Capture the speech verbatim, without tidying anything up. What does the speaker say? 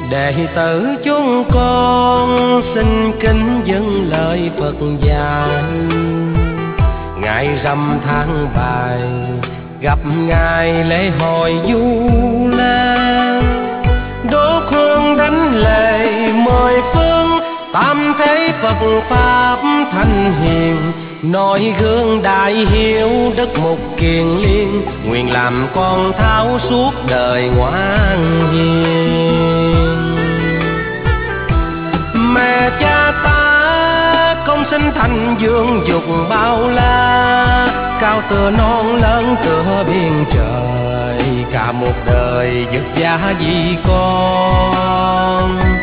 Đệ tử chúng con xin kính dâng lời Phật dạy. Ngày rằm tháng bảy gặp ngày lễ hội Du Lan, đốt hương thánh lễ mười phương, tam thế Phật pháp thanh hiền, noi gương đại hiếu đất mục kiền liên, nguyện làm con tháo suốt đời ngoan hiền. Mẹ cha ta công sinh thành dương dục bao la, cao tựa non lớn tựa biển trời, cả một đời vất vả vì con.